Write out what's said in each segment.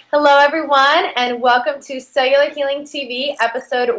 Hello, everyone, and welcome to Cellular Healing TV, episode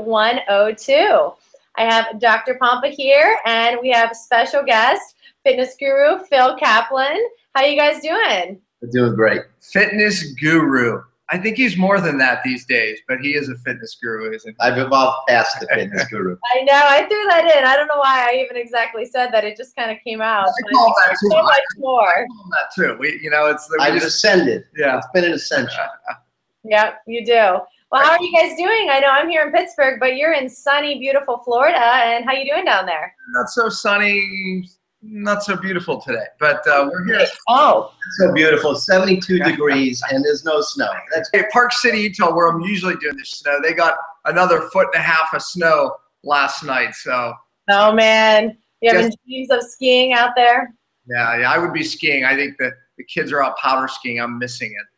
102. I have Dr. Pompa here, and we have a special guest, fitness guru Phil Kaplan. How you guys doing? We're doing great. Fitness guru. I think he's more than that these days, but he is a fitness guru, isn't he? I've evolved past the fitness guru. I know, I threw that in. I don't know why I even exactly said that. It just kind of came out. I call that too. So much more. I call that too. I've ascended. Yeah. It's been an ascension. Yeah, you do. Well, how are you guys doing? I know I'm here in Pittsburgh, but you're in sunny, beautiful Florida. And how you doing down there? Not so sunny, not so beautiful today, but we're here. Oh. So beautiful, 72 degrees, and there's no snow. That's At Park City, Utah, where I'm usually doing this snow, they got another 1.5 feet of snow last night. So. Oh man, you having dreams of skiing out there? Yeah, I would be skiing. I think that the kids are out powder skiing. I'm missing it.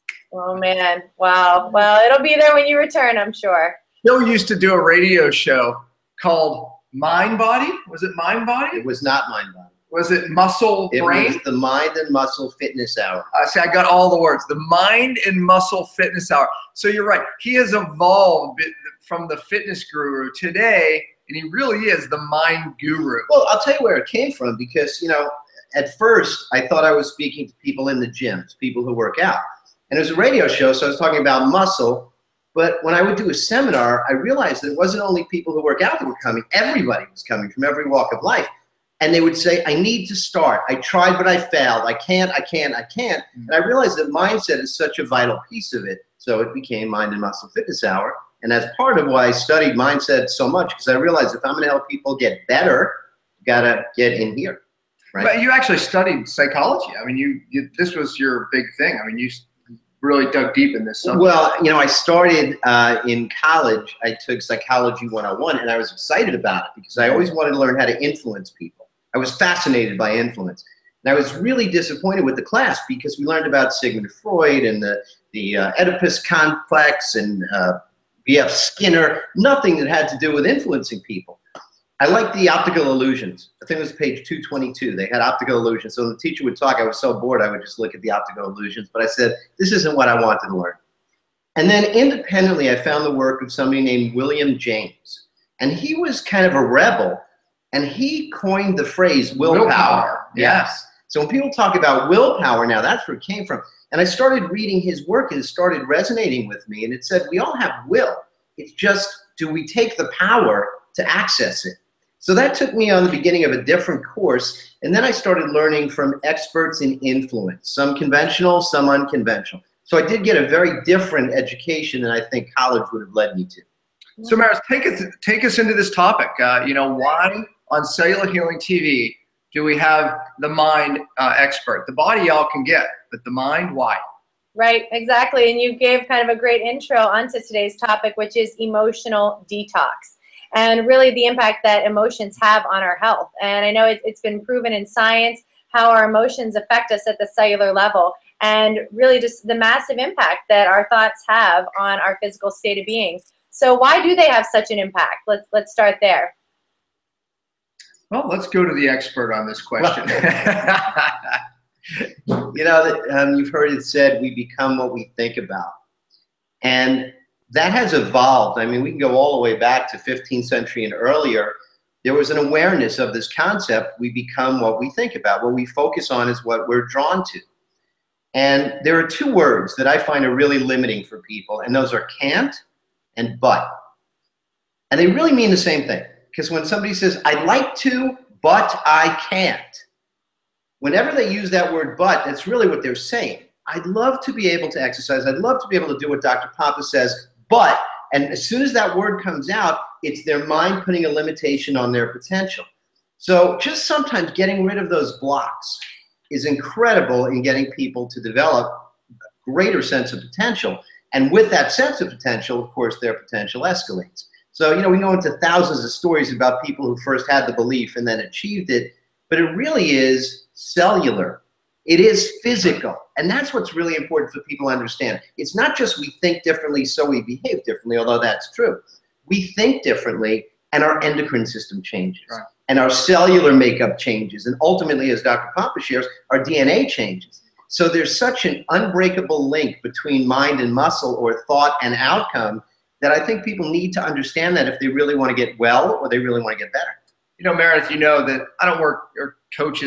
Oh man, wow. Well, it'll be there when you return, I'm sure. Bill used to do a radio show called Mind Body. Was it Mind Body? It was not Mind Body. Was it Muscle Brain? It was the Mind and Muscle Fitness Hour. See, I got all the words. The Mind and Muscle Fitness Hour. So you're right. He has evolved from the fitness guru today, and he really is the mind guru. Well, I'll tell you where it came from, because, at first I thought I was speaking to people in the gyms, people who work out. And it was a radio show, so I was talking about muscle. But when I would do a seminar, I realized that it wasn't only people who work out that were coming. Everybody was coming from every walk of life. And they would say, I need to start. I tried, but I failed. I can't. And I realized that mindset is such a vital piece of it. So it became Mind and Muscle Fitness Hour. And that's part of why I studied mindset so much, because I realized if I'm going to help people get better, you got to get in here. Right? But you actually studied psychology. I mean, this was your big thing. I mean, you really dug deep in this subject. Well, I started in college. I took Psychology 101, and I was excited about it because I always wanted to learn how to influence people. I was fascinated by influence. And I was really disappointed with the class because we learned about Sigmund Freud and the Oedipus complex and B.F. Skinner, nothing that had to do with influencing people. I liked the optical illusions. I think it was page 222. They had optical illusions. So when the teacher would talk, I was so bored I would just look at the optical illusions. But I said, this isn't what I wanted to learn. And then independently, I found the work of somebody named William James. And he was kind of a rebel. And he coined the phrase willpower. Yes. So when people talk about willpower now, that's where it came from. And I started reading his work, and it started resonating with me. And it said, we all have will. It's just, do we take the power to access it? So that took me on the beginning of a different course. And then I started learning from experts in influence, some conventional, some unconventional. So I did get a very different education than I think college would have led me to. So Maris, take us into this topic. Why on Cellular Healing TV do we have the mind expert? The body y'all can get, but the mind, why? Right, exactly. And you gave kind of a great intro onto today's topic, which is emotional detox, and really the impact that emotions have on our health. And I know it's been proven in science how our emotions affect us at the cellular level, and really just the massive impact that our thoughts have on our physical state of being. So why do they have such an impact? Let's start there. Well, let's go to the expert on this question. You've heard it said, we become what we think about. And that has evolved. I mean, we can go all the way back to 15th century and earlier. There was an awareness of this concept, we become what we think about. What we focus on is what we're drawn to. And there are two words that I find are really limiting for people, and those are can't and but. And they really mean the same thing. Because when somebody says, I'd like to, but I can't, whenever they use that word but, that's really what they're saying. I'd love to be able to exercise. I'd love to be able to do what Dr. Pompa says, but, and as soon as that word comes out, it's their mind putting a limitation on their potential. So just sometimes getting rid of those blocks is incredible in getting people to develop a greater sense of potential. And with that sense of potential, of course, their potential escalates. So, we go into thousands of stories about people who first had the belief and then achieved it, but it really is cellular. It is physical. And that's what's really important for people to understand. It's not just we think differently, so we behave differently, although that's true. We think differently, and our endocrine system changes. Right. And our cellular makeup changes. And ultimately, as Dr. Pompa shares, our DNA changes. So there's such an unbreakable link between mind and muscle, or thought and outcome, that I think people need to understand that if they really want to get well or they really want to get better. You know, Meredith, you know that I don't coach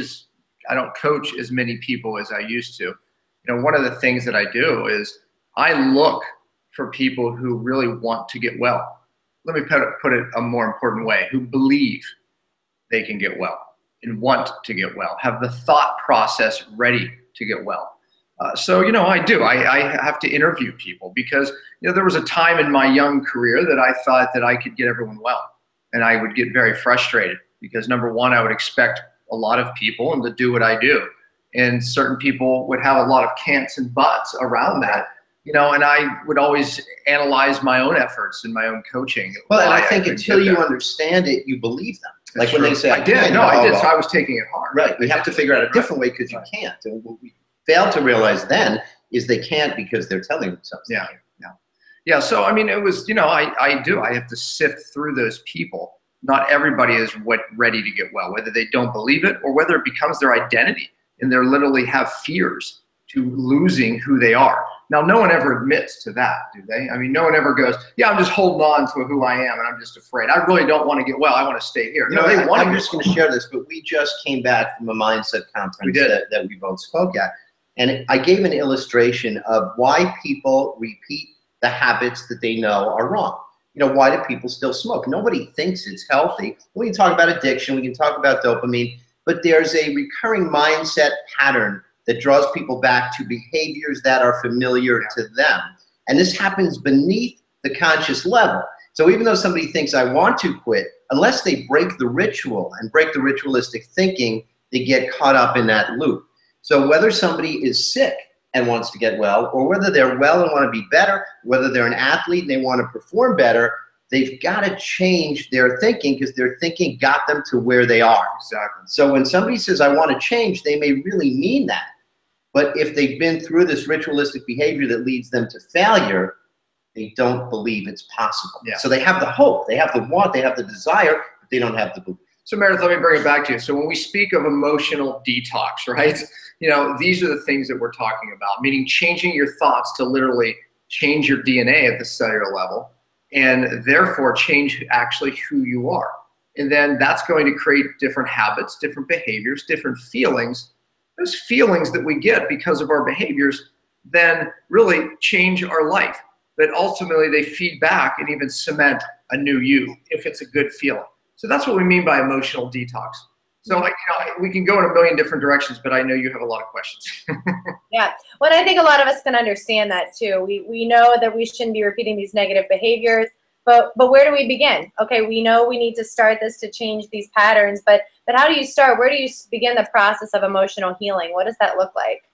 as many people as I used to. You know, one of the things that I do is I look for people who really want to get well. Let me put it a more important way, who believe they can get well and want to get well, have the thought process ready to get well. So, you know, I have to interview people because, you know, there was a time in my young career that I thought that I could get everyone well. And I would get very frustrated because, number one, I would expect a lot of people and to do what I do. And certain people would have a lot of can'ts and buts around that, you know, and I would always analyze my own efforts and my own coaching. Well, and I think until you understand it, you believe them. That's like when they say, I did. No, I did. So I was taking it hard. Right. We have to figure out a different way because you can't. And what we failed to realize then is they can't because they're telling themselves. Yeah. Yeah. So, I mean, it was, you know, I have to sift through those people. Not everybody is ready to get well, whether they don't believe it or whether it becomes their identity and they literally have fears to losing who they are. Now, no one ever admits to that, do they? I mean, no one ever goes, yeah, I'm just holding on to who I am and I'm just afraid. I really don't want to get well. I want to stay here. You know, I'm just going to share this, but we just came back from a mindset conference that we both spoke at. And I gave an illustration of why people repeat the habits that they know are wrong. You know, why do people still smoke? Nobody thinks it's healthy. We can talk about addiction. We can talk about dopamine. But there's a recurring mindset pattern that draws people back to behaviors that are familiar to them. And this happens beneath the conscious level. So even though somebody thinks I want to quit, unless they break the ritual and break the ritualistic thinking, they get caught up in that loop. So whether somebody is sick and wants to get well, or whether they're well and want to be better, whether they're an athlete and they want to perform better, they've got to change their thinking because their thinking got them to where they are. Exactly. So when somebody says, I want to change, they may really mean that. But if they've been through this ritualistic behavior that leads them to failure, they don't believe it's possible. Yeah. So they have the hope, they have the want, they have the desire, but they don't have the belief. So Meredith, let me bring it back to you. So when we speak of emotional detox, right? You know, these are the things that we're talking about, meaning changing your thoughts to literally change your DNA at the cellular level and therefore change actually who you are. And then that's going to create different habits, different behaviors, different feelings. Those feelings that we get because of our behaviors then really change our life. But ultimately they feed back and even cement a new you if it's a good feeling. So that's what we mean by emotional detox. So like, you know, we can go in a million different directions, but I know you have a lot of questions. Yeah. Well, I think a lot of us can understand that too. We know that we shouldn't be repeating these negative behaviors, but where do we begin? Okay, we know we need to start this to change these patterns, but how do you start? Where do you begin the process of emotional healing? What does that look like?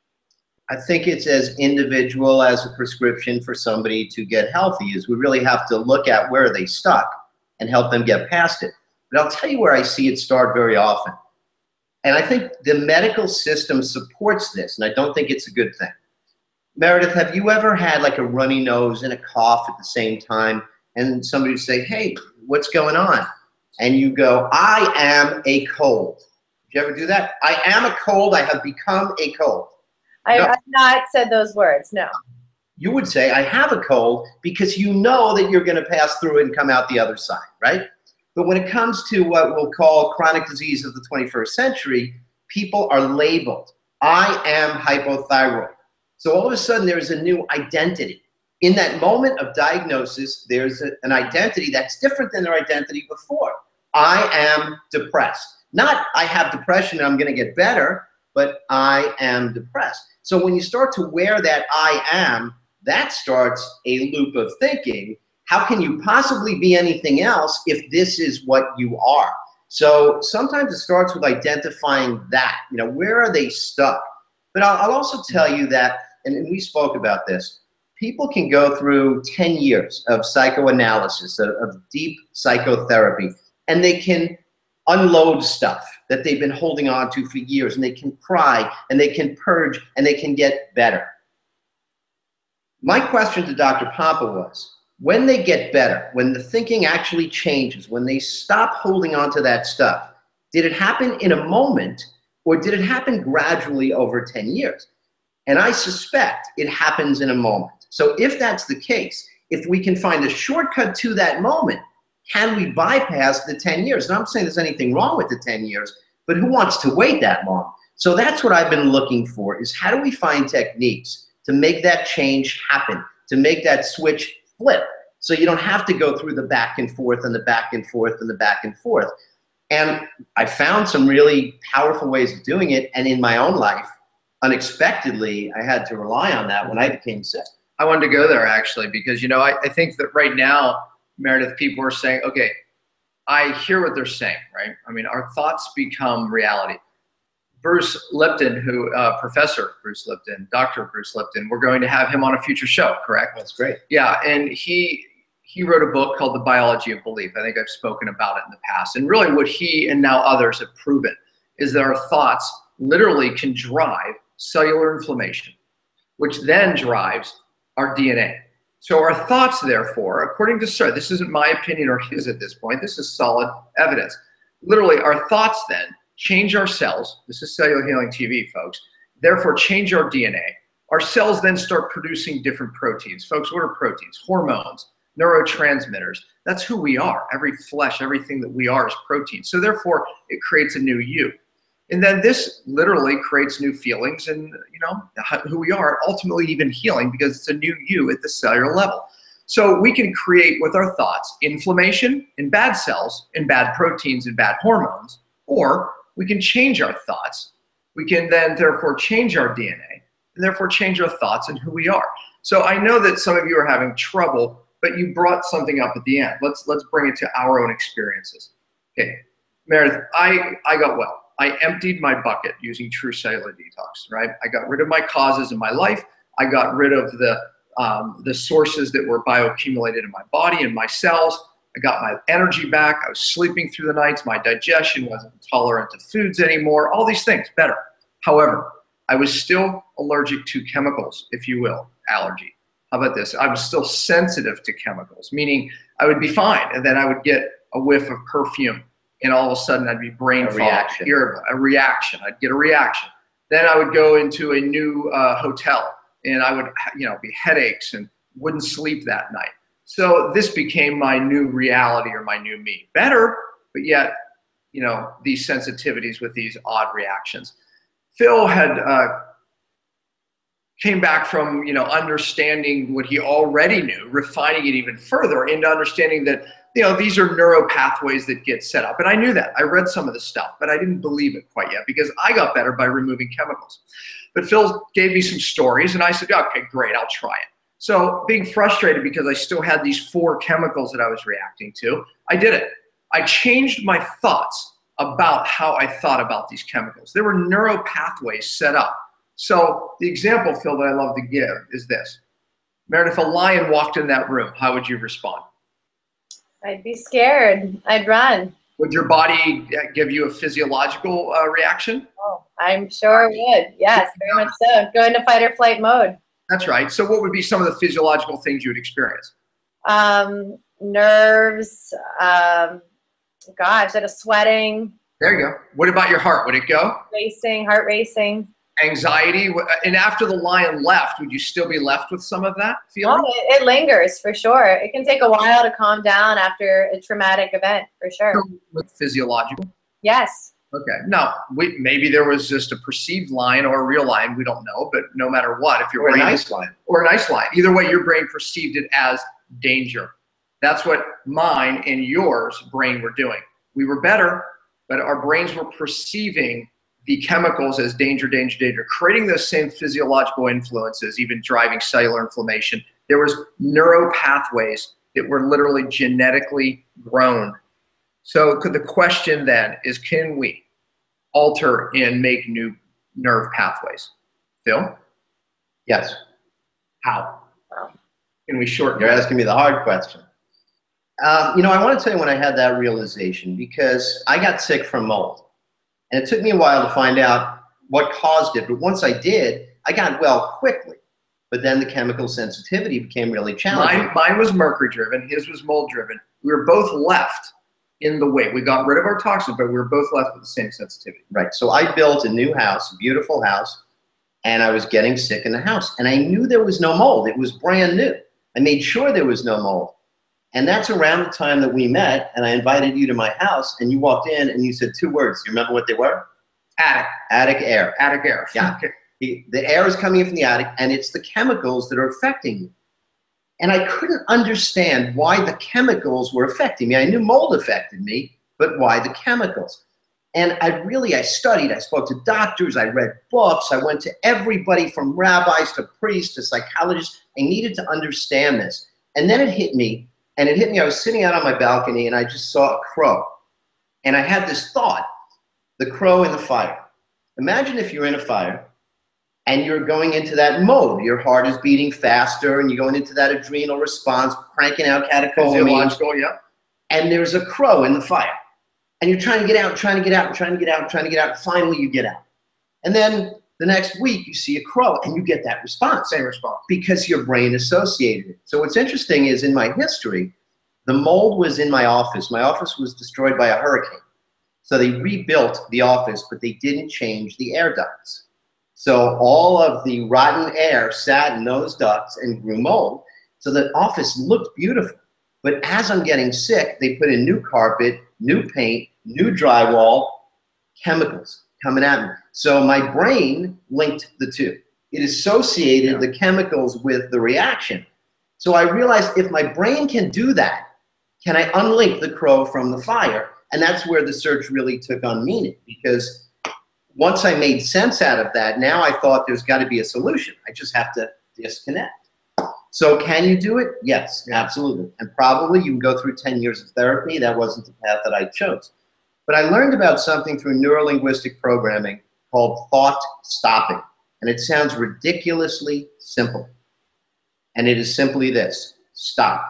I think it's as individual as a prescription for somebody to get healthy is we really have to look at where they stuck and help them get past it. But I'll tell you where I see it start very often. And I think the medical system supports this, and I don't think it's a good thing. Meredith, have you ever had like a runny nose and a cough at the same time, and somebody would say, hey, what's going on? And you go, I am a cold. Did you ever do that? I am a cold. I have become a cold. I've not said those words, no. You would say, I have a cold, because you know that you're going to pass through it and come out the other side, right? But when it comes to what we'll call chronic disease of the 21st century, people are labeled. I am hypothyroid. So all of a sudden, there's a new identity. In that moment of diagnosis, there's an identity that's different than their identity before. I am depressed. Not I have depression and I'm going to get better, but I am depressed. So when you start to wear that I am, that starts a loop of thinking. How can you possibly be anything else if this is what you are? So sometimes it starts with identifying that, you know, where are they stuck? But I'll also tell you that, and we spoke about this, people can go through 10 years of psychoanalysis, of deep psychotherapy, and they can unload stuff that they've been holding on to for years, and they can cry, and they can purge, and they can get better. My question to Dr. Pompa was, when they get better, when the thinking actually changes, when they stop holding on to that stuff, did it happen in a moment, or did it happen gradually over 10 years? And I suspect it happens in a moment. So if that's the case, if we can find a shortcut to that moment, can we bypass the 10 years? And I'm not saying there's anything wrong with the 10 years, but who wants to wait that long? So that's what I've been looking for, is how do we find techniques to make that change happen, to make that switch flip, so you don't have to go through the back and forth and the back and forth and the back and forth. And I found some really powerful ways of doing it. And in my own life, unexpectedly, I had to rely on that when I became sick. I wanted to go there actually, because, you know, I think that right now, Meredith, people are saying, okay, I hear what they're saying, right? I mean, our thoughts become reality. Bruce Lipton, Professor Bruce Lipton, Dr. Bruce Lipton, we're going to have him on a future show, correct? That's great. Yeah, and he wrote a book called The Biology of Belief. I think I've spoken about it in the past. And really what he and now others have proven is that our thoughts literally can drive cellular inflammation, which then drives our DNA. So our thoughts, therefore, according to Sir, this isn't my opinion or his at this point, this is solid evidence. Literally, our thoughts then change our cells. This is Cellular Healing TV, folks. Therefore, change our DNA. Our cells then start producing different proteins. Folks, what are proteins? Hormones, neurotransmitters. That's who we are. Every flesh, everything that we are is protein. So therefore, it creates a new you. And then this literally creates new feelings and, you know, who we are, ultimately even healing, because it's a new you at the cellular level. So we can create with our thoughts inflammation in bad cells and bad proteins and bad hormones, or we can change our thoughts. We can then therefore change our DNA and therefore change our thoughts and who we are. So I know that some of you are having trouble, but you brought something up at the end. Let's bring it to our own experiences. Okay, Meredith, I got well. I emptied my bucket using True Cellular Detox, right? I got rid of my causes in my life. I got rid of the sources that were bioaccumulated in my body and my cells. I got my energy back. I was sleeping through the nights. My digestion wasn't tolerant to foods anymore. All these things, better. However, I was still allergic to chemicals, if you will, allergy. How about this? I was still sensitive to chemicals, meaning I would be fine, and then I would get a whiff of perfume, and all of a sudden I'd be brain fog, irritable, a reaction. I'd get a reaction. Then I would go into a new hotel, and I would, you know, be headaches and wouldn't sleep that night. So this became my new reality or my new me. Better, but yet, you know, these sensitivities with these odd reactions. Phil had came back from, you know, understanding what he already knew, refining it even further into understanding that, you know, these are neural pathways that get set up. And I knew that. I read some of the stuff, but I didn't believe it quite yet because I got better by removing chemicals. But Phil gave me some stories and I said, okay, great, I'll try it. So being frustrated because I still had these 4 chemicals that I was reacting to, I did it. I changed my thoughts about how I thought about these chemicals. There were neural pathways set up. So the example, Phil, that I love to give is this. Meredith, if a lion walked in that room, how would you respond? I'd be scared. I'd run. Would your body give you a physiological reaction? Oh, I'm sure it would. Yes, very much so. Go into fight or flight mode. That's right. So what would be some of the physiological things you would experience? Nerves, gosh, that is sweating. There you go. What about your heart? Would it go? Racing, heart racing. Anxiety. And after the lion left, would you still be left with some of that feeling? Oh, it lingers for sure. It can take a while to calm down after a traumatic event, for sure. With physiological? Yes. Okay. Now, maybe there was just a perceived lion or a real lion. We don't know. But no matter what, if your brain, or a nice lion, either way, your brain perceived it as danger. That's what mine and yours brain were doing. We were better, but our brains were perceiving the chemicals as danger, danger, danger, creating those same physiological influences, even driving cellular inflammation. There was neuro pathways that were literally genetically grown. So the question then is, can we alter and make new nerve pathways? Phil? Yes. How? Can we shorten You're asking me the hard question. You know, I want to tell you when I had that realization, because I got sick from mold. And it took me a while to find out what caused it. But once I did, I got well quickly. But then the chemical sensitivity became really challenging. Mine was mercury driven. His was mold driven. We were both left in the weight. We got rid of our toxins, but we were both left with the same sensitivity. Right. So I built a new house, a beautiful house. and I was getting sick in the house. And I knew there was no mold. It was brand new. I made sure there was no mold. And that's around the time that we met, and I invited you to my house, and you walked in and you said 2 words. Do you remember what they were? Attic. Attic air. Attic air. Yeah. The air is coming in from the attic, and it's the chemicals that are affecting you. And I couldn't understand why the chemicals were affecting me. I knew mold affected me, but why the chemicals? And I studied. I spoke to doctors. I read books. I went to everybody from rabbis to priests to psychologists. I needed to understand this. And then it hit me. And it hit me. I was sitting out on my balcony, and I just saw a crow. And I had this thought, the crow in the fire. Imagine if you're in a fire, and you're going into that mode. Your heart is beating faster, and you're going into that adrenal response, cranking out catecholamines. Yeah. And there's a crow in the fire. And you're trying to get out, trying to get out, trying to get out, trying to get out. Finally, you get out. And then the next week, you see a crow, and you get that response. Same response. Because your brain associated it. So what's interesting is in my history, the mold was in my office. My office was destroyed by a hurricane. So they rebuilt the office, but they didn't change the air ducts. So all of the rotten air sat in those ducts and grew mold. So the office looked beautiful. But as I'm getting sick, they put in new carpet, new paint, new drywall, chemicals coming at me. So my brain linked the two. It associated the chemicals with the reaction. So I realized if my brain can do that, can I unlink the crow from the fire? And that's where the search really took on meaning, because once I made sense out of that, now I thought there's got to be a solution. I just have to disconnect. So can you do it? Yes, absolutely. And probably you can go through 10 years of therapy. That wasn't the path that I chose. But I learned about something through neurolinguistic programming called thought stopping. And it sounds ridiculously simple. And it is simply this: stop.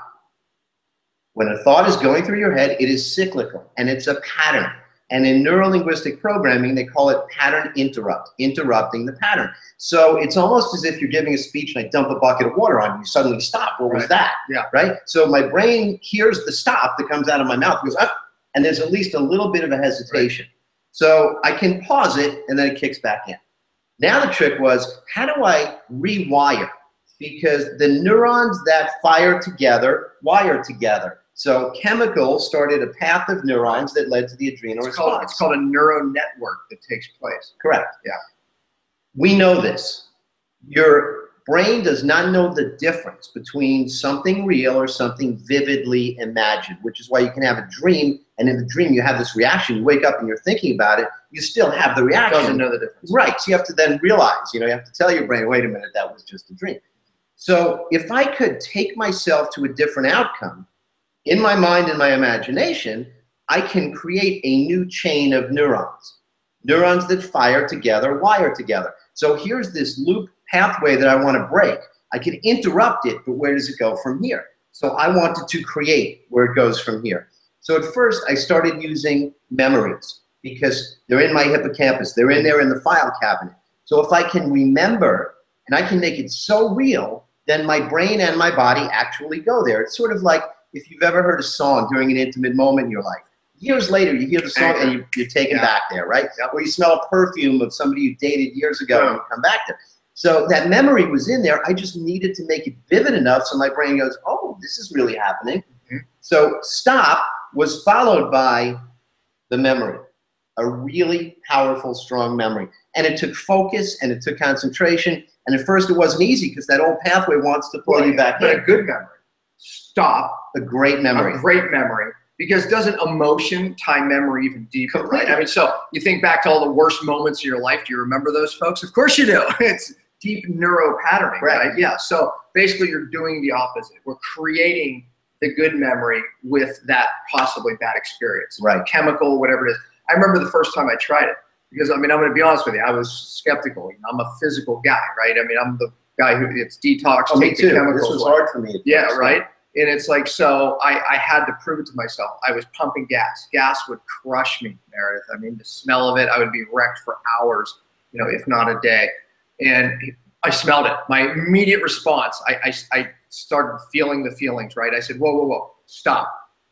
When a thought is going through your head, it is cyclical, and it's a pattern. And in neurolinguistic programming, they call it pattern interrupt, interrupting the pattern. So it's almost as if you're giving a speech and I dump a bucket of water on you. You suddenly stop. What was that? Yeah. Right? So my brain hears the stop that comes out of my mouth. It goes up, and there's at least a little bit of a hesitation. Right. So I can pause it, and then it kicks back in. Now the trick was, how do I rewire? Because the neurons that fire together wire together. So chemicals started a path of neurons that led to the adrenal response. It's called a neural network that takes place. Correct. Yeah. We know this. Your brain does not know the difference between something real or something vividly imagined, which is why you can have a dream, and in the dream you have this reaction. You wake up and you're thinking about it. You still have the reaction. It doesn't know the difference. Right. So you have to then realize, you have to tell your brain, wait a minute, that was just a dream. So if I could take myself to a different outcome, in my mind and my imagination, I can create a new chain of neurons. Neurons that fire together, wire together. So here's this loop pathway that I want to break. I can interrupt it, but where does it go from here? So I wanted to create where it goes from here. So at first, I started using memories because they're in my hippocampus. They're in there in the file cabinet. So if I can remember and I can make it so real, then my brain and my body actually go there. It's sort of like if you've ever heard a song during an intimate moment in your life. Years later, you hear the song and you're taken back there, right? Yep. Or you smell a perfume of somebody you dated years ago and you come back there. So that memory was in there. I just needed to make it vivid enough so my brain goes, oh, this is really happening. Mm-hmm. So stop was followed by the memory, a really powerful, strong memory. And it took focus and it took concentration. And at first it wasn't easy because that old pathway wants to pull you back in. But a good memory. Stop. A great memory. A great memory. Because doesn't emotion tie memory even deeper, right? I mean, so you think back to all the worst moments in your life. Do you remember those folks? Of course you do. It's deep neuro patterning, right? Yeah. So basically you're doing the opposite. We're creating the good memory with that possibly bad experience. Right. Chemical, whatever it is. I remember the first time I tried it. Because, I mean, I'm going to be honest with you. I was skeptical. I'm a physical guy, right? I mean, I'm the guy who it's detox, take the chemicals. This was hard for me. Yeah, right? And it's like, so I had to prove it to myself. I was pumping gas. Gas would crush me, Meredith. I mean, the smell of it, I would be wrecked for hours, if not a day. And I smelled it. My immediate response, I started feeling the feelings, right? I said, whoa, whoa, whoa, stop.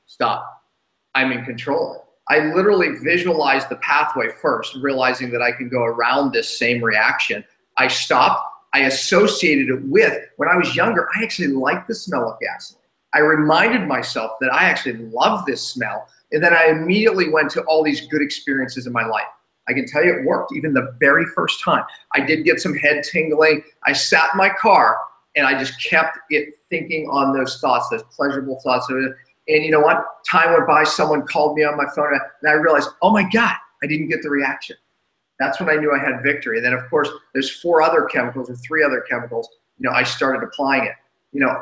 I'm in control. I literally visualized the pathway first, realizing that I can go around this same reaction I stopped. I associated it with, when I was younger, I actually liked the smell of gasoline. I reminded myself that I actually love this smell. And then I immediately went to all these good experiences in my life. I can tell you it worked even the very first time. I did get some head tingling. I sat in my car and I just kept it thinking on those thoughts, those pleasurable thoughts of it. And you know what? Time went by, someone called me on my phone and I realized, oh my God, I didn't get the reaction. That's when I knew I had victory. And then of course, there's 4 other chemicals or 3 other chemicals, you know, I started applying it. You know,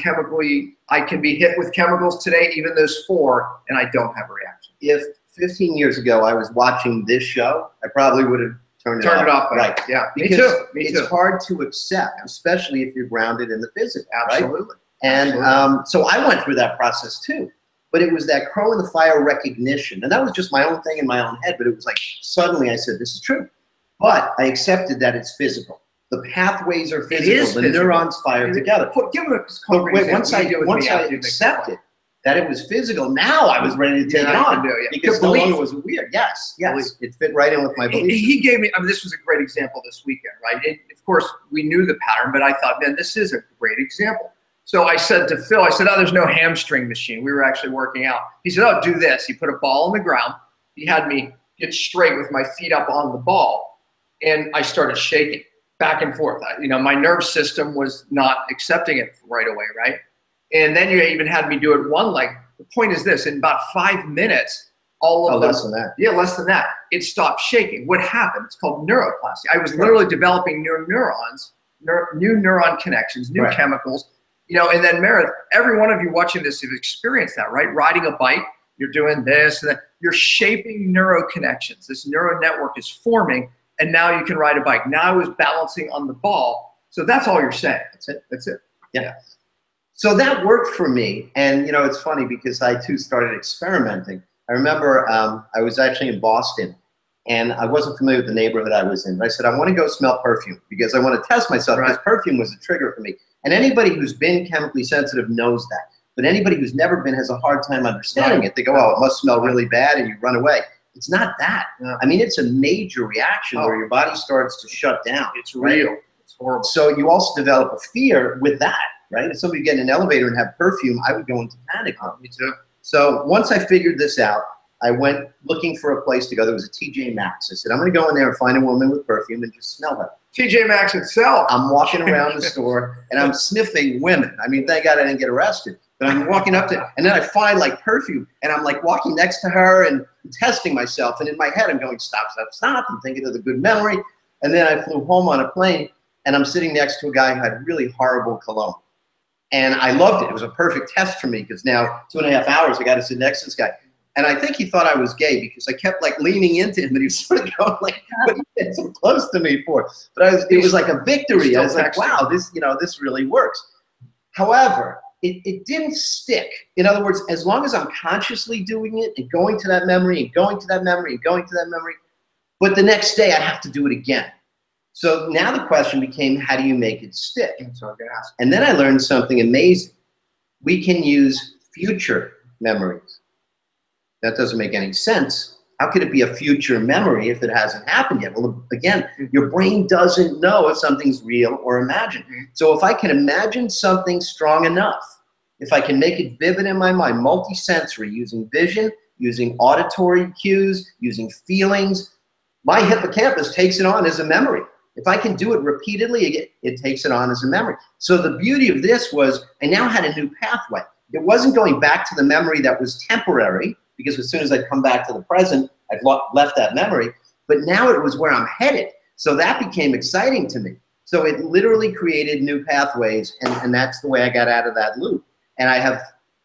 I can be hit with chemicals today, even those 4, and I don't have a reaction. If 15 years ago I was watching this show, I probably would have turned it off. Right. Yeah. Because Me too. it's hard to accept, especially if you're grounded in the physical. Absolutely. Right? And so I went through that process too. But it was that crow in the fire recognition. And that was just my own thing in my own head. But it was like, suddenly I said, this is true. But I accepted that it's physical. The pathways are physical. The neurons fire together. Give me a concrete example. Once I accepted that it was physical, now I was ready to take it on. Because no longer was it weird. Yes. It fit right in with my belief. He gave me, I mean, this was a great example this weekend, right? And of course, we knew the pattern, but I thought, man, this is a great example. So I said to Phil, oh, there's no hamstring machine. We were actually working out. He said, oh, do this. He put a ball on the ground. He had me get straight with my feet up on the ball. And I started shaking back and forth. You know, my nerve system was not accepting it right away, right? And then you even had me do it one leg. The point is this, in about 5 minutes, less than that. Yeah, less than that. It stopped shaking. What happened? It's called neuroplasty. I was literally developing new neurons, new neuron connections, new chemicals. You know, and then Meredith, every one of you watching this have experienced that, right? Riding a bike, you're doing this, and that. You're shaping neuro connections. This neural network is forming, and now you can ride a bike. Now I was balancing on the ball. So that's all you're saying. That's it. Yeah. So that worked for me. And, you know, it's funny because I, too, started experimenting. I remember I was actually in Boston, and I wasn't familiar with the neighborhood I was in. But I said, I want to go smell perfume because I want to test myself because perfume was a trigger for me. And anybody who's been chemically sensitive knows that. But anybody who's never been has a hard time understanding it. They go, oh, it must smell really bad, and you run away. It's not that. No. I mean, it's a major reaction where your body starts to shut down. It's real. It's horrible. So you also develop a fear with that, right? If somebody get in an elevator and have perfume, I would go into panic. Me too. So once I figured this out, I went looking for a place to go. There was a TJ Maxx. I said, I'm going to go in there and find a woman with perfume and just smell her. TJ Maxx itself. I'm walking around the store and I'm sniffing women. I mean, thank God I didn't get arrested. But I'm walking up to, and then I find like perfume, and I'm like walking next to her and testing myself. And in my head, I'm going, stop, stop, stop. I'm thinking of the good memory. And then I flew home on a plane, and I'm sitting next to a guy who had really horrible cologne. And I loved it. It was a perfect test for me because now 2.5 hours, I got to sit next to this guy. And I think he thought I was gay because I kept like leaning into him, and he was sort of going like, "What are you getting so close to me for?" But it was like a victory. I was like, "Wow, this really works." However, it didn't stick. In other words, as long as I'm consciously doing it and going to that memory and going to that memory and going to that memory, but the next day I have to do it again. So now the question became, how do you make it stick? So I'm gonna ask. And then I learned something amazing. We can use future memories. That doesn't make any sense. How could it be a future memory if it hasn't happened yet? Well, again, your brain doesn't know if something's real or imagined. So if I can imagine something strong enough, if I can make it vivid in my mind, multisensory, using vision, using auditory cues, using feelings, my hippocampus takes it on as a memory. If I can do it repeatedly, it takes it on as a memory. So the beauty of this was I now had a new pathway. It wasn't going back to the memory that was temporary, because as soon as I come back to the present, I've left that memory. But now it was where I'm headed. So that became exciting to me. So it literally created new pathways, and that's the way I got out of that loop. And I have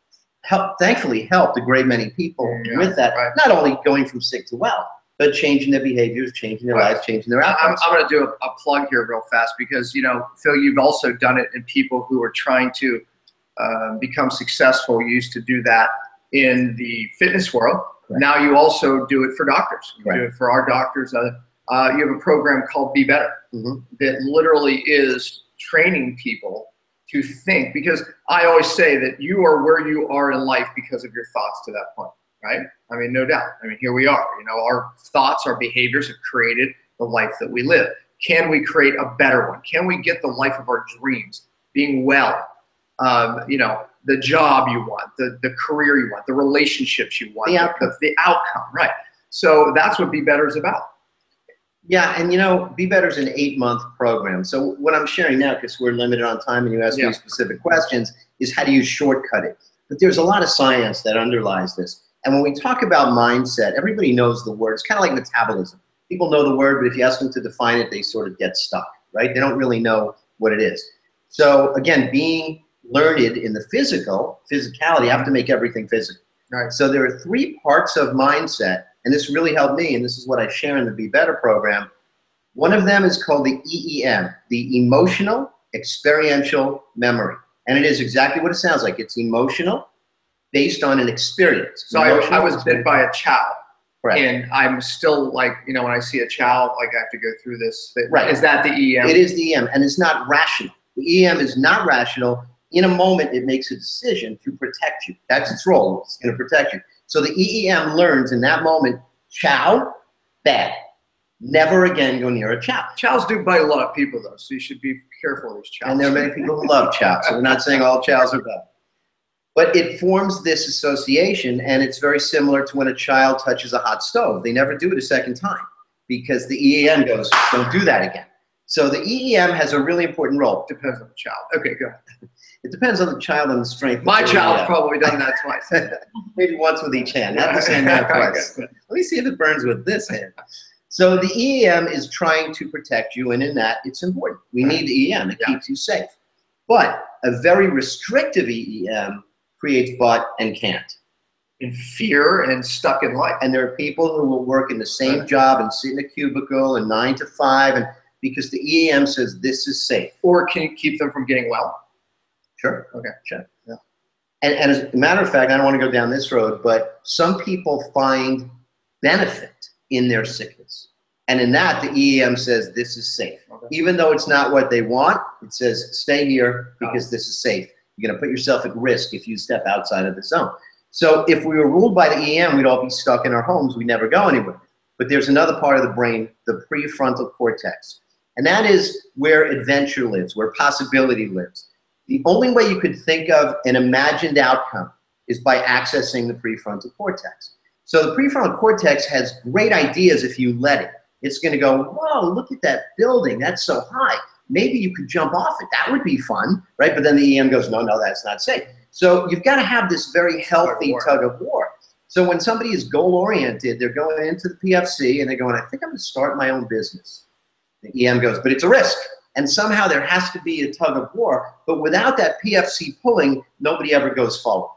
thankfully helped a great many people with that, not only going from sick to well, but changing their behaviors, changing their lives, changing their outcomes. I'm going to do a plug here real fast because, you know, Phil, you've also done it in people who are trying to become successful. You used to do that in the fitness world. Right. Now you also do it for doctors. You do it for our doctors. You have a program called Be Better that literally is training people to think, because I always say that you are where you are in life because of your thoughts to that point, right? I mean, no doubt. I mean, here we are. You know, our thoughts, our behaviors have created the life that we live. can we create a better one? Can we get the life of our dreams? Being well, you know, the job you want, the career you want, the relationships you want, the outcome, right? So that's what Be Better is about. Yeah, and you know, Be Better is an 8-month program. So what I'm sharing now, because we're limited on time and you asked me specific questions, is how do you shortcut it? But there's a lot of science that underlies this. And when we talk about mindset, everybody knows the word. It's kind of like metabolism. People know the word, but if you ask them to define it, they sort of get stuck, right? They don't really know what it is. So again, being learned in the physicality, you have to make everything physical. Right. So there are 3 parts of mindset, and this really helped me, and this is what I share in the Be Better program. One of them is called the EEM, the emotional experiential memory. And it is exactly what it sounds like. It's emotional, based on an experience. So I was bit by a chow. Correct. And I'm still like, you know, when I see a chow, like I have to go through this. Right. Is that the EM? It is the EM, and it's not rational. The EM is not rational. In a moment, it makes a decision to protect you. That's its role. It's going to protect you. So the EEM learns in that moment, chow, bad. Never again go near a chow. Chows do bite a lot of people, though, so you should be careful of these chows. And there are many people who love chow, so we're not saying all chows are bad. But it forms this association, and it's very similar to when a child touches a hot stove. They never do it a second time because the EEM goes, don't do that again. So the EEM has a really important role. Depends on the child. Okay, go ahead. It depends on the child and the strength. My child's probably done that twice. Maybe once with each hand, not the same hand twice. Let me see if it burns with this hand. So the EEM is trying to protect you, and in that, it's important. We need the EEM. It keeps you safe. But a very restrictive EEM creates but and can't. In fear and stuck in life. And there are people who will work in the same job and sit in a cubicle and 9 to 5, and because the EEM says this is safe. Or can you keep them from getting well? Sure. Okay. Sure. Yeah. And as a matter of fact, I don't want to go down this road, but some people find benefit in their sickness. And in that, the EEM says this is safe. Okay. Even though it's not what they want, it says stay here because this is safe. You're going to put yourself at risk if you step outside of the zone. So if we were ruled by the EM, we'd all be stuck in our homes. We'd never go anywhere. But there's another part of the brain, the prefrontal cortex. And that is where adventure lives, where possibility lives. The only way you could think of an imagined outcome is by accessing the prefrontal cortex. So the prefrontal cortex has great ideas if you let it. It's going to go, whoa, look at that building. That's so high. Maybe you could jump off it. That would be fun, right? But then the EM goes, no, that's not safe. So you've got to have this very healthy tug of war. So when somebody is goal-oriented, they're going into the PFC and they're going, I think I'm going to start my own business. The EM goes, but it's a risk. And somehow there has to be a tug of war. But without that PFC pulling, nobody ever goes forward.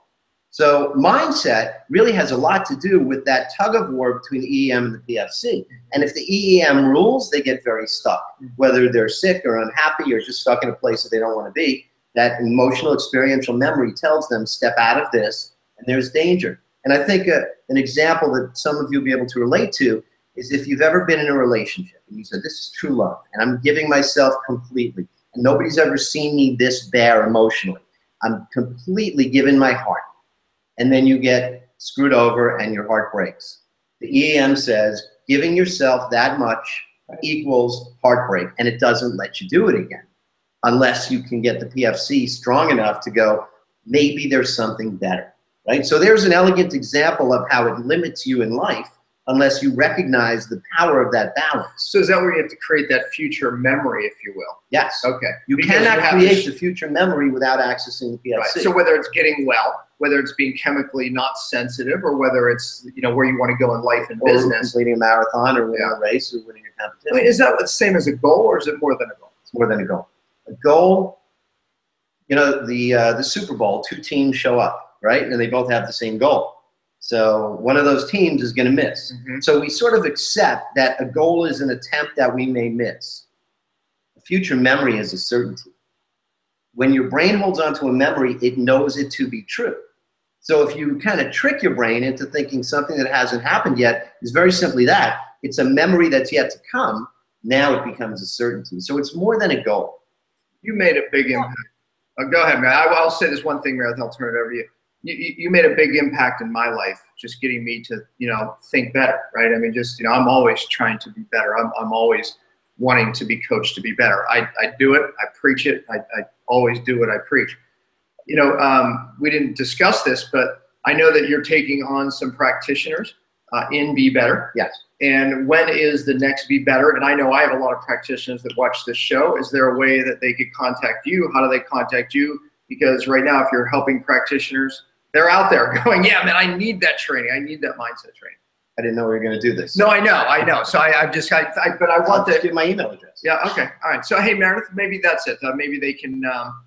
So mindset really has a lot to do with that tug of war between the EEM and the PFC. And if the EEM rules, they get very stuck. Whether they're sick or unhappy or just stuck in a place that they don't want to be, that emotional experiential memory tells them step out of this and there's danger. And I think an example that some of you will be able to relate to is if you've ever been in a relationship and you said, this is true love and I'm giving myself completely and nobody's ever seen me this bare emotionally. I'm completely giving my heart. And then you get screwed over and your heart breaks. The EEM says giving yourself that much equals heartbreak, and it doesn't let you do it again unless you can get the PFC strong enough to go, maybe there's something better, right? So there's an elegant example of how it limits you in life unless you recognize the power of that balance. So is that where you have to create that future memory, if you will? Yes. Okay. You cannot create the future memory without accessing the PFC. Right. So whether it's getting well, whether it's being chemically not sensitive, or whether it's, you know, where you want to go in life and business. Completing a marathon or winning a race or winning a competition. I mean, is that the same as a goal, or is it more than a goal? It's more than a goal. A goal, you know, the Super Bowl, 2 teams show up, right? And they both have the same goal. So one of those teams is going to miss. Mm-hmm. So we sort of accept that a goal is an attempt that we may miss. A future memory is a certainty. When your brain holds onto a memory, it knows it to be true. So if you kind of trick your brain into thinking something that hasn't happened yet, is very simply that. It's a memory that's yet to come. Now it becomes a certainty. So it's more than a goal. You made a big impact. Go ahead, man. I'll say this one thing, Meredith. I'll turn it over to you. You made a big impact in my life, just getting me to, you know, think better, right? I mean, just, you know, I'm always trying to be better. I'm always wanting to be coached to be better. I do it. I preach it. I always do what I preach. You know, we didn't discuss this, but I know that you're taking on some practitioners in Be Better. Yes. And when is the next Be Better? And I know I have a lot of practitioners that watch this show. Is there a way that they could contact you? How do they contact you? Because right now, if you're helping practitioners, they're out there going, yeah, man, I need that training. I need that mindset training. I didn't know we were going to do this. No, I know. So but I want to give my email address. Yeah. Okay. All right. So, hey, Meredith, maybe that's it. Maybe they can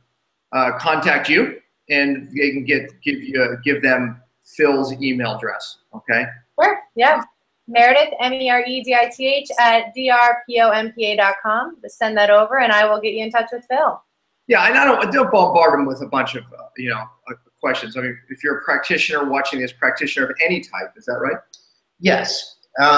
contact you and they can give them Phil's email address. Okay. Sure. Yeah. Meredith, MEREDITH at drpompa.com. Send that over and I will get you in touch with Phil. Yeah. And don't bombard them with a bunch of, questions. I mean, if you're a practitioner watching this, practitioner of any type, is that right? Yes.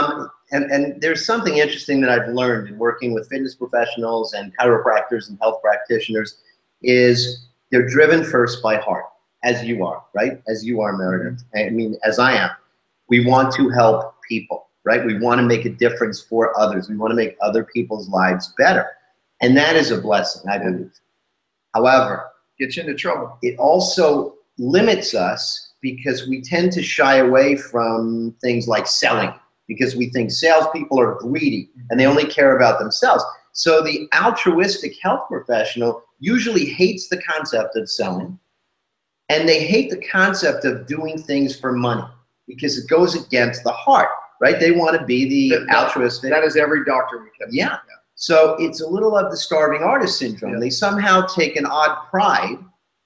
And there's something interesting that I've learned in working with fitness professionals and chiropractors and health practitioners is they're driven first by heart, as you are, right? As you are, Meredith. I mean, as I am. We want to help people, right? We want to make a difference for others. We want to make other people's lives better. And that is a blessing, I believe. However, gets you into trouble. It also limits us because we tend to shy away from things like selling because we think salespeople are greedy and they only care about themselves. So the altruistic health professional usually hates the concept of selling and they hate the concept of doing things for money because it goes against the heart, right? They want to be the altruistic. That is every doctor we can. Yeah. So it's a little of the starving artist syndrome. Yeah. They somehow take an odd pride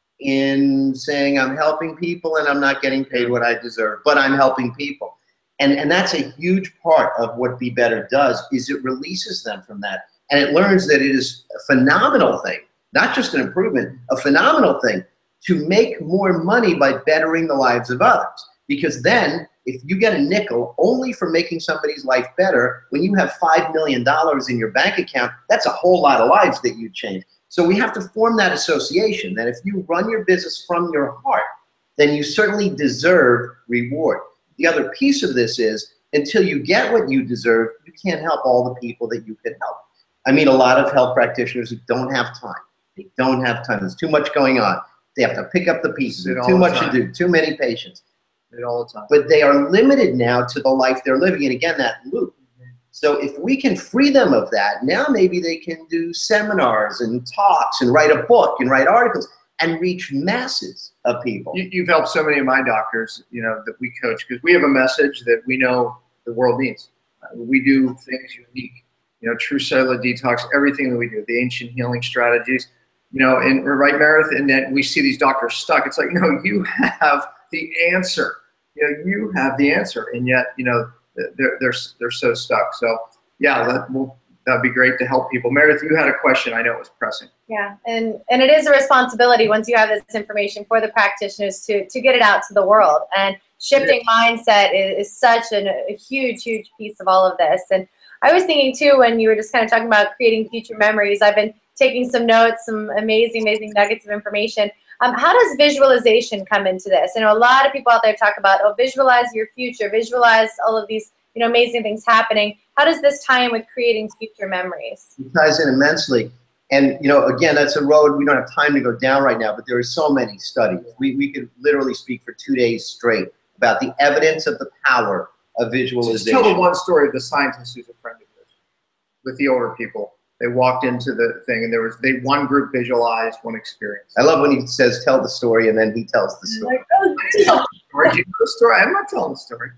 in saying I'm helping people and I'm not getting paid what I deserve, but I'm helping people. And that's a huge part of what Be Better does is it releases them from that. And it learns that it is a phenomenal thing, not just an improvement, a phenomenal thing to make more money by bettering the lives of others. Because then if you get a nickel only for making somebody's life better, when you have $5 million in your bank account, that's a whole lot of lives that you change. So we have to form that association that if you run your business from your heart, then you certainly deserve reward. The other piece of this is until you get what you deserve, you can't help all the people that you could help. I mean, a lot of health practitioners who don't have time. They don't have time. There's too much going on. They have to pick up the pieces. There's too much to do, too many patients. All the time. But they are limited now to the life they're living. And again, that loop. So if we can free them of that, now maybe they can do seminars and talks and write a book and write articles and reach masses of people. You've helped so many of my doctors, that we coach because we have a message that we know the world needs. We do things unique, true cellular detox, everything that we do, the ancient healing strategies, and right, Meredith, and then we see these doctors stuck. It's like, no, you have the answer. You have the answer, and yet, they're so stuck. So yeah, that'd be great to help people. Meredith, you had a question. I know it was pressing. Yeah, and it is a responsibility once you have this information for the practitioners to get it out to the world. And shifting mindset is such a huge piece of all of this. And I was thinking too, when you were just kind of talking about creating future memories, I've been taking some notes, some amazing nuggets of information. How does visualization come into this? I know a lot of people out there talk about, visualize your future, visualize all of these, amazing things happening. How does this tie in with creating future memories? It ties in immensely. And, again, that's a road we don't have time to go down right now, but there are so many studies. We could literally speak for 2 days straight about the evidence of the power of visualization. Just tell the one story of the scientist who's a friend of yours with the older people. They walked into the thing and one group visualized one experience. I love when he says, tell the story, and then he tells the story. Tell the story. Do you know the story? I'm not telling the story.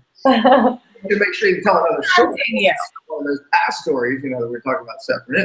You make sure you tell another story. One of those past stories, that we're talking about separate.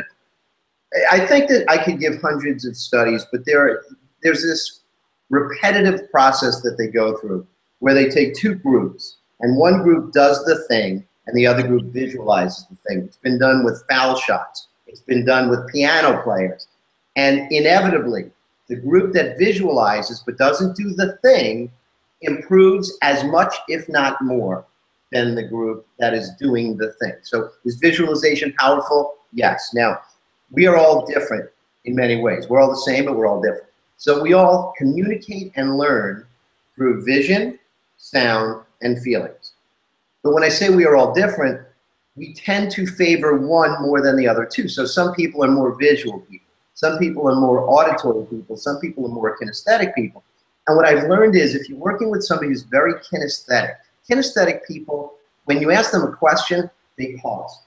I think that I could give hundreds of studies, but there's this repetitive process that they go through where they take two groups, and one group does the thing, and the other group visualizes the thing. It's been done with foul shots. It's been done with piano players. And inevitably, the group that visualizes but doesn't do the thing improves as much, if not more, than the group that is doing the thing. So is visualization powerful? Yes. Now, we are all different in many ways. We're all the same, but we're all different. So we all communicate and learn through vision, sound, and feelings. But when I say we are all different, we tend to favor one more than the other two. So some people are more visual people. Some people are more auditory people. Some people are more kinesthetic people. And what I've learned is if you're working with somebody who's very kinesthetic people, when you ask them a question, they pause.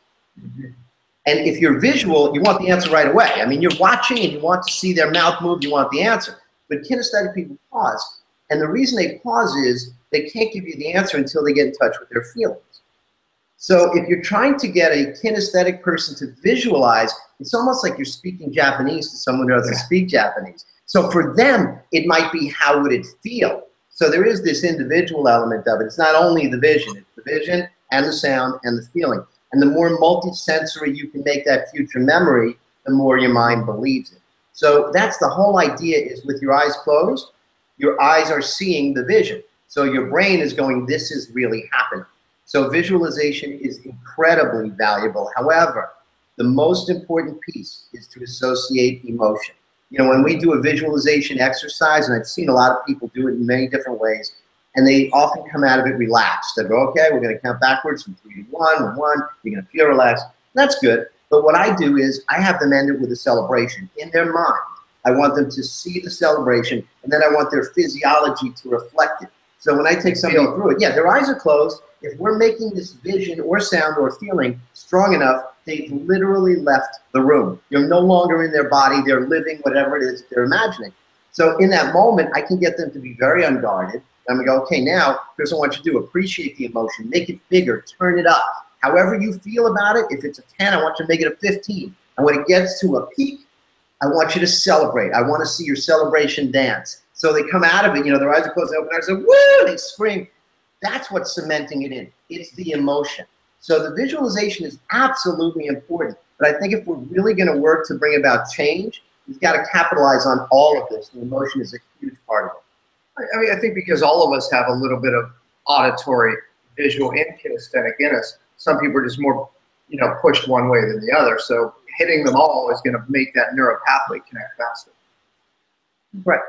And if you're visual, you want the answer right away. I mean, you're watching and you want to see their mouth move, you want the answer. But kinesthetic people pause. And the reason they pause is they can't give you the answer until they get in touch with their feelings. So if you're trying to get a kinesthetic person to visualize, it's almost like you're speaking Japanese to someone who doesn't speak Japanese. So for them, it might be how would it feel? So there is this individual element of it. It's not only the vision, it's the vision and the sound and the feeling. And the more multisensory you can make that future memory, the more your mind believes it. So that's the whole idea is with your eyes closed, your eyes are seeing the vision. So your brain is going, this is really happening. So visualization is incredibly valuable. However, the most important piece is to associate emotion. You know, when we do a visualization exercise, and I've seen a lot of people do it in many different ways, and they often come out of it relaxed. They go, okay, we're going to count backwards from 3 to 1, 1, you're going to feel relaxed. That's good. But what I do is I have them end it with a celebration in their mind. I want them to see the celebration, and then I want their physiology to reflect it. So when I take somebody through it, yeah, their eyes are closed. If we're making this vision or sound or feeling strong enough, they've literally left the room. You're no longer in their body. They're living whatever it is they're imagining. So in that moment, I can get them to be very unguarded. I'm going to go, okay, now, here's what I want you to do. Appreciate the emotion. Make it bigger. Turn it up. However you feel about it, if it's a 10, I want you to make it a 15. And when it gets to a peak, I want you to celebrate. I want to see your celebration dance. So they come out of it, you know, their eyes are closed, they open their eyes, and woo, they scream. That's what's cementing it in. It's the emotion. So the visualization is absolutely important. But I think if we're really going to work to bring about change, we've got to capitalize on all of this. The emotion is a huge part of it. I mean, I think because all of us have a little bit of auditory, visual, and kinesthetic in us. Some people are just more, you know, pushed one way than the other. So hitting them all is going to make that neural pathway connect faster. Right.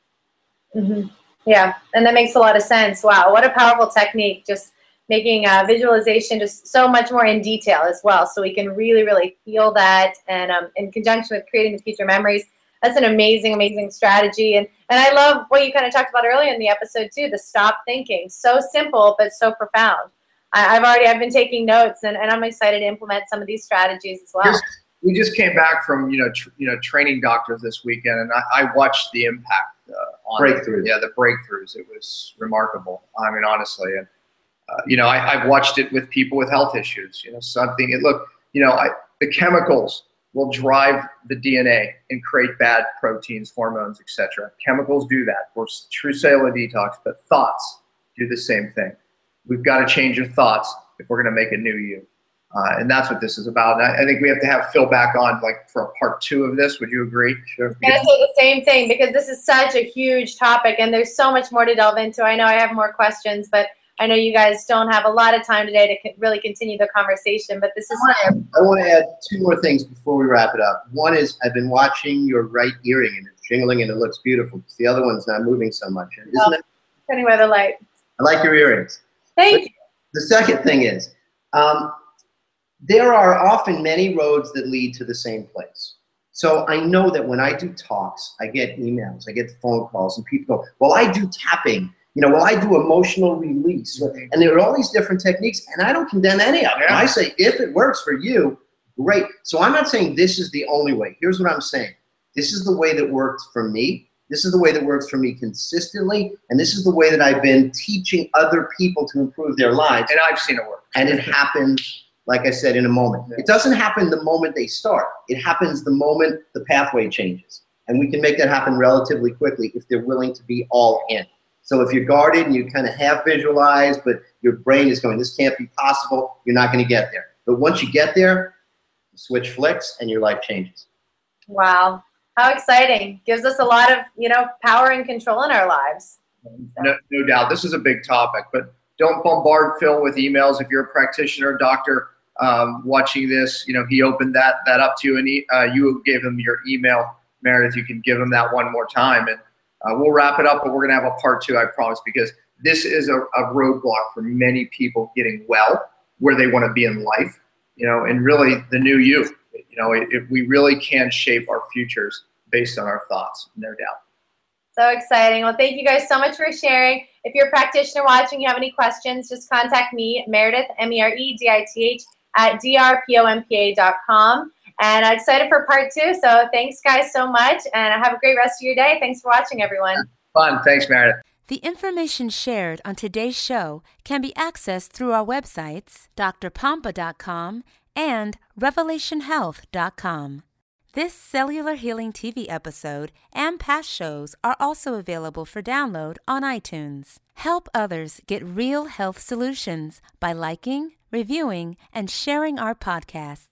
Mm-hmm. Yeah, and that makes a lot of sense. Wow, what a powerful technique, just making visualization just so much more in detail as well, so we can really, really feel that, and in conjunction with creating the future memories. That's an amazing, amazing strategy. And I love what you kind of talked about earlier in the episode too, the stop thinking. So simple, but so profound. I've been taking notes, and I'm excited to implement some of these strategies as well. We just came back from, training doctors this weekend, and I watched the impact on breakthroughs. Yeah, the breakthroughs. It was remarkable. I mean, honestly, and I've watched it with people with health issues. The chemicals will drive the DNA and create bad proteins, hormones, etc. Chemicals do that. We're true cellular detox, but thoughts do the same thing. We've got to change your thoughts if we're going to make a new you. And that's what this is about. And I think we have to have Phil back on, like, for a part 2 of this. Would you agree? Sure. I'm going to say the same thing, because this is such a huge topic, and there's so much more to delve into. I know I have more questions, but I know you guys don't have a lot of time today to really continue the conversation. But this is. I want to add 2 more things before we wrap it up. One is I've been watching your right earring, and it's jingling, and it looks beautiful because the other one's not moving so much. Isn't it? Depending by the light. I like your earrings. Thank you. The second thing is, there are often many roads that lead to the same place. So I know that when I do talks, I get emails, I get phone calls, and people go, well, I do tapping, well, I do emotional release. And there are all these different techniques, and I don't condemn any of them. I say, if it works for you, great. So I'm not saying this is the only way. Here's what I'm saying. This is the way that worked for me. This is the way that works for me consistently, and this is the way that I've been teaching other people to improve their lives. And I've seen it work. And it happens, like I said, in a moment. It doesn't happen the moment they start. It happens the moment the pathway changes. And we can make that happen relatively quickly if they're willing to be all in. So if you're guarded and you kind of have visualized, but your brain is going, this can't be possible, you're not going to get there. But once you get there, the switch flicks and your life changes. Wow. How exciting. Gives us a lot of, power and control in our lives. No doubt. This is a big topic, but don't bombard Phil with emails. If you're a practitioner, doctor, watching this, he opened that up to you, and you gave him your email. Meredith, you can give him that one more time, and we'll wrap it up, but we're going to have a part 2, I promise, because this is a roadblock for many people getting well, where they want to be in life. and really the new you. We really can shape our futures based on our thoughts, no doubt. So exciting. Well, thank you guys so much for sharing. If you're a practitioner watching, you have any questions, just contact me, Meredith, MEREDITH, at drpompa.com. And I'm excited for part 2. So thanks, guys, so much. And have a great rest of your day. Thanks for watching, everyone. Fun. Thanks, Meredith. The information shared on today's show can be accessed through our websites, drpompa.com and revelationhealth.com. This Cellular Healing TV episode and past shows are also available for download on iTunes. Help others get real health solutions by liking, reviewing, and sharing our podcast.